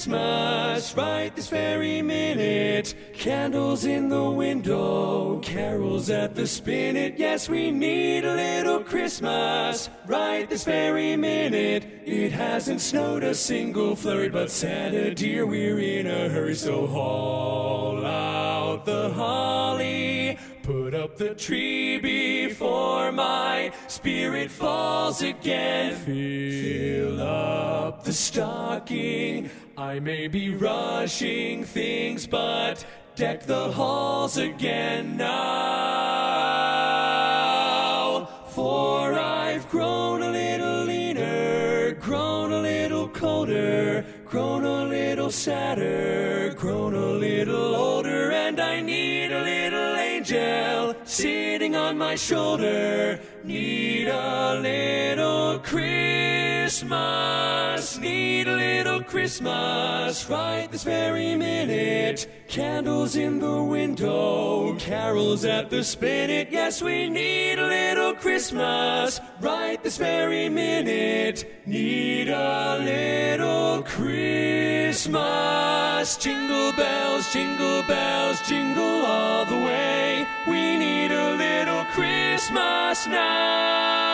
Christmas right this very minute. Candles in the window, carols at the spinet. Yes, we need a little Christmas right this very minute. It hasn't snowed a single flurry, but Santa dear, we're in a hurry. So haul out the holly, put up the tree before my spirit falls again. Fill up the stocking, I may be rushing things, but deck the halls again now. For I've grown a little leaner, grown a little colder, grown a little sadder, grown a little older, and I need a little angel sitting on my shoulder. Need a little Christmas, need a little Christmas right this very minute. Candles in the window, carols at the spinet. Yes, we need a little Christmas right this very minute. Need a little Christmas. Jingle bells, jingle all the way. We need a little Christmas now.